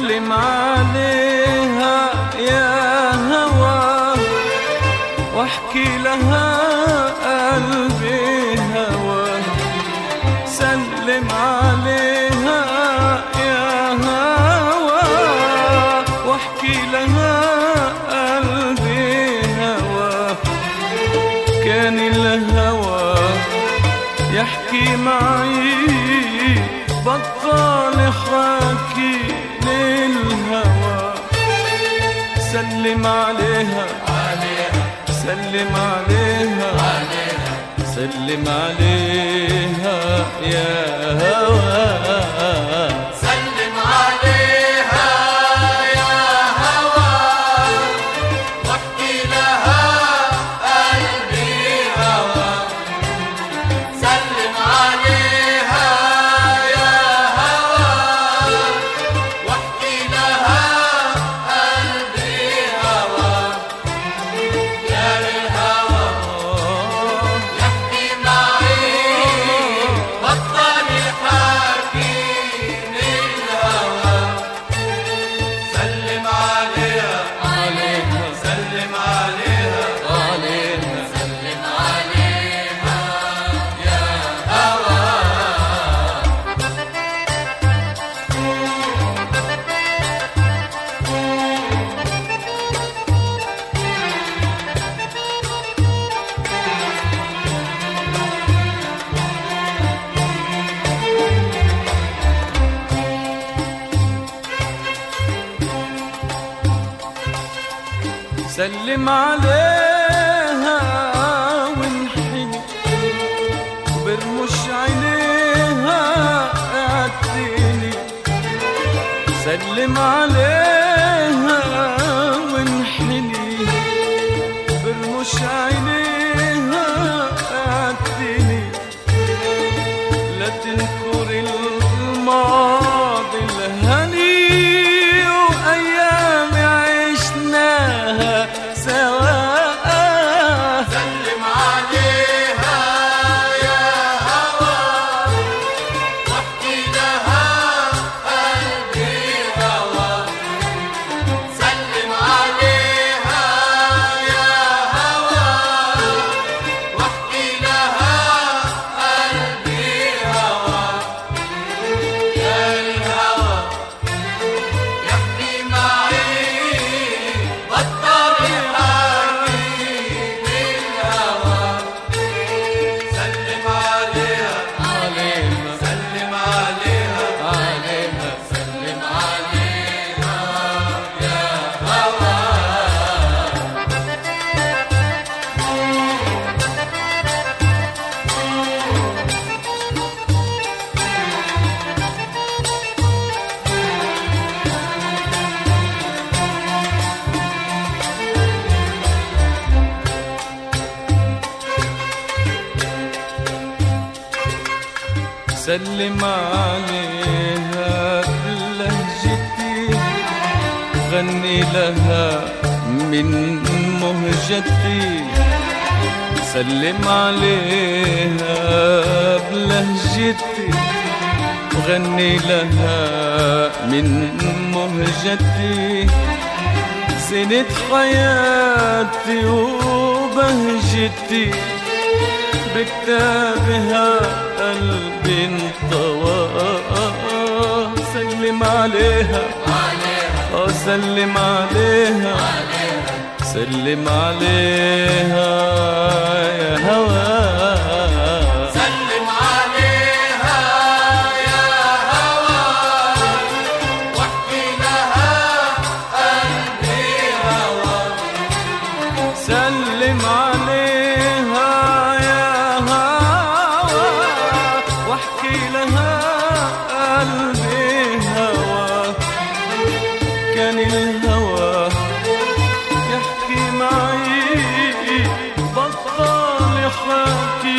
سلم عليها يا هوى واحكي لها قلبي هوى. سلم عليها يا هوى واحكي لها قلبي هوى. كان الهوى يحكي معي بطل حكي للهوى. سلم عليها سلم عليها سلم عليها يا هوى. سلم عليها يا هوى واحكي لها قلبي هوى. سلم عليها يا هوى واحكي لها قلبي هوى. يا للهوى يحكي معي بطل يحكي للهوى. سلم عليها سلم عليها سلم عليها يا هوى. سلم عليها وانحني برمش عينيها اعتني. سلم عليها وانحني برمش عينيها اعتني. لا تنكر الماضي الهني وايام عشناها سوا. سلم عليها يا هوى واحكي لها قلبي هوى. سلم عليها يا هوى واحكي لها قلبي هوى. يا الهوى يحكي معي بطل يحكي للهوى. سلم عليها سلم عليها سلم عليها يا هوى. سلم عليها بلهجتي غني لها من مهجتي. سلم عليها بلهجتي غني لها من مهجتي. سنة حياتي وبهجتي بكتابها قلبي انطوى. سلم عليها سلم عليها سلم عليها يا هوى. سلم عليها يا هوى واحكي لها قلبي هوى. سلم عليها يا هوى واحكي لها قلبي هوى. كان الهوى يحكي معي بطل يحكي